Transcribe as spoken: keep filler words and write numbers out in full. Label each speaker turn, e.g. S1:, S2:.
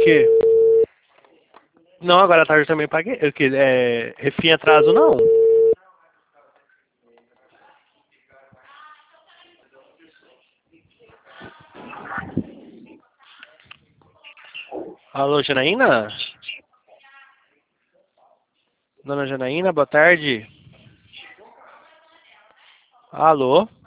S1: quê? Não, agora à tarde eu também paguei. O quê? É, refim atraso, não. Alô, Janaína? Dona Janaína, boa tarde. Alô?